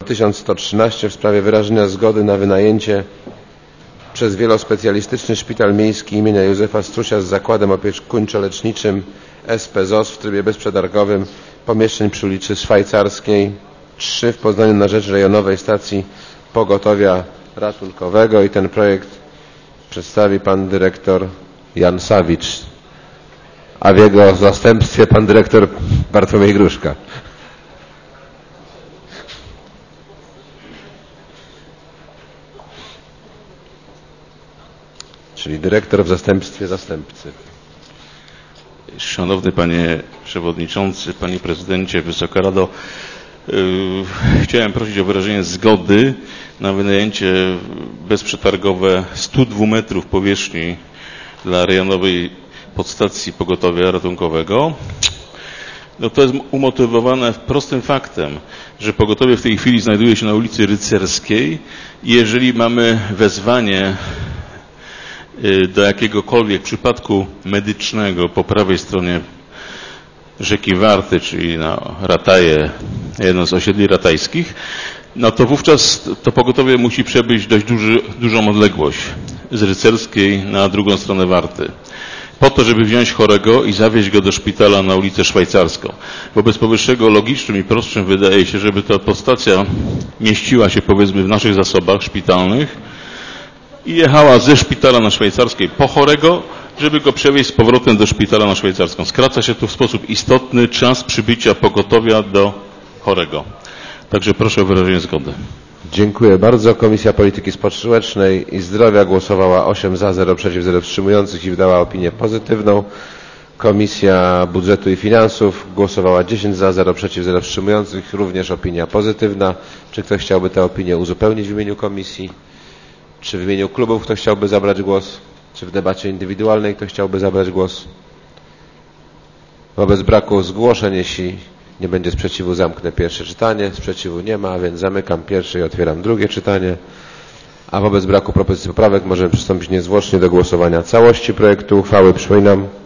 1113 w sprawie wyrażenia zgody na wynajęcie przez wielospecjalistyczny szpital miejski imienia Józefa Strusia z zakładem opiekuńczo-leczniczym SP ZOZ w trybie bezprzetargowym pomieszczeń przy ulicy Szwajcarskiej 3 w Poznaniu na rzecz rejonowej stacji pogotowia ratunkowego i ten projekt przedstawi pan dyrektor Jan Sawicz, a w jego zastępstwie pan dyrektor Bartłomiej Gruszka. Czyli dyrektor w zastępstwie zastępcy. Szanowny Panie Przewodniczący, Panie Prezydencie, Wysoka Rado, chciałem prosić o wyrażenie zgody na wynajęcie bezprzetargowe 102 metrów powierzchni dla rejonowej podstacji pogotowia ratunkowego. No to jest umotywowane prostym faktem, że pogotowie w tej chwili znajduje się na ulicy Rycerskiej i jeżeli mamy wezwanie do jakiegokolwiek przypadku medycznego po prawej stronie rzeki Warty, czyli na Rataje, jedno z osiedli ratajskich, no to wówczas to pogotowie musi przebyć dość dużą odległość z Rycerskiej na drugą stronę Warty, po to, żeby wziąć chorego i zawieźć go do szpitala na ulicę Szwajcarską. Wobec powyższego logicznym i prostszym wydaje się, żeby ta podstacja mieściła się powiedzmy w naszych zasobach szpitalnych i jechała ze szpitala na Szwajcarskiej po chorego, żeby go przewieźć z powrotem do szpitala na Szwajcarską. Skraca się tu w sposób istotny czas przybycia pogotowia do chorego. Także proszę o wyrażenie zgody. Dziękuję bardzo. Komisja Polityki Społecznej i Zdrowia głosowała 8 za, 0 przeciw, 0 wstrzymujących i wydała opinię pozytywną. Komisja Budżetu i Finansów głosowała 10 za, 0 przeciw, 0 wstrzymujących, również opinia pozytywna. Czy ktoś chciałby tę opinię uzupełnić w imieniu komisji? Czy w imieniu klubów ktoś chciałby zabrać głos? Czy w debacie indywidualnej ktoś chciałby zabrać głos? Wobec braku zgłoszeń, jeśli nie będzie sprzeciwu, zamknę pierwsze czytanie. Sprzeciwu nie ma, więc zamykam pierwsze i otwieram drugie czytanie. A wobec braku propozycji poprawek możemy przystąpić niezwłocznie do głosowania całości projektu uchwały. Przypominam,